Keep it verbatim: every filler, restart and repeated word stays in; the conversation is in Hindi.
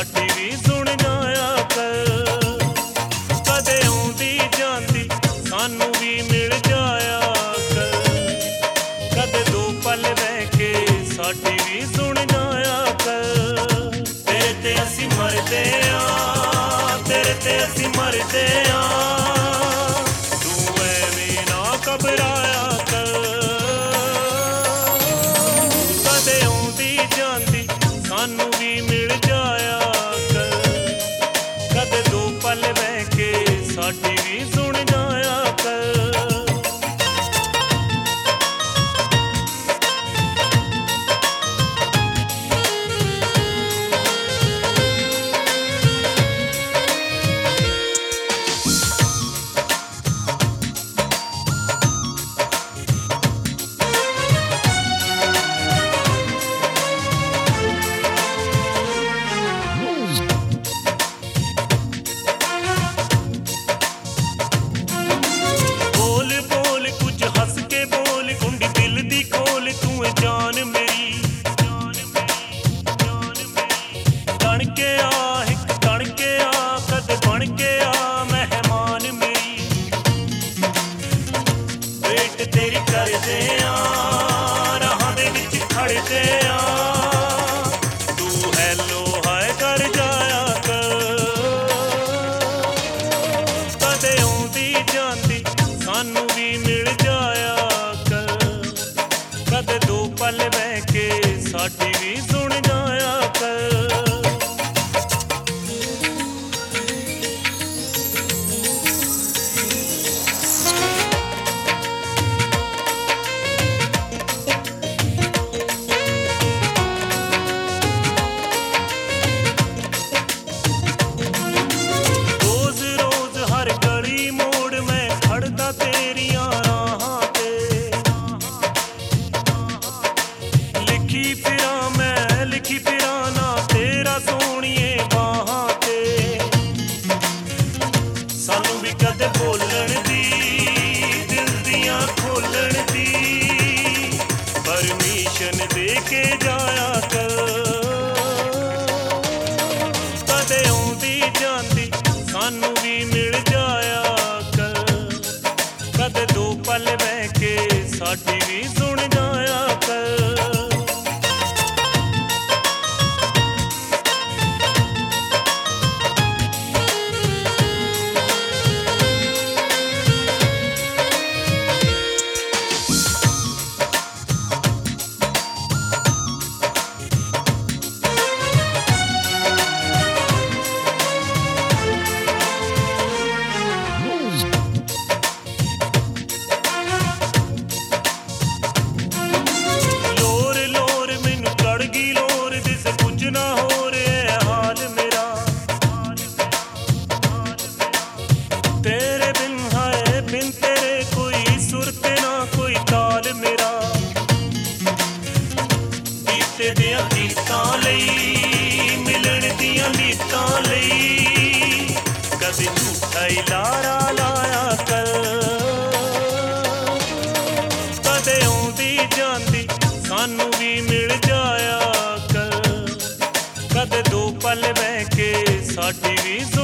साडी भी सुन जाया कर। कदे आउंदी जांदी सानू भी मिल जाया कर। कदे दो पल बह के साडी भी सुन जाया कर। तेरे ते असी मरदे आ, तेरे ते असी मरदे आ, तू ऐवें ना घबराया कर। कदे आउंदी जांदी सानू भी मिल जाया कर। कदे दो पल बह के साडी भी सुन जाया कर। जान मेरी तन के आ हिक तन के आ कद बन के आ मेहमान मेरी। वेट तेरी करदे आ राहां दे विच खड़दे आ, तू हैलो हाय कर जाया कर। कदे आउंदी जांदी सानू भी मिल जाया कर। कदे दो पल बह के साडी भी सुन जाया कर। रोज रोज हर गली मोड़ में खड़दा तेरियां राहां ते। लिखी फिरा मैं लिखी फिरा ना तेरा सोहणिए बाहां ते। सानू भी कदे बोलण दी दिल दियां खोलण दी परमिशन दे के जाया कर। कदे आउंदी जांदी सानू भी मिल जाया कर। कदे दो पल बह के साडी भी सुन जाया कर। तेरे बिन हाय बिन तेरे कोई सुरत ना कोई ताल मेरा। गीते दियां गीतां लई मिलन दियां नीतां लई कदे झूठा ही लारा लाया कर। कदे आउंदी जांदी सानू भी मिल जाया कर। कदे दो पल बह के साडी भी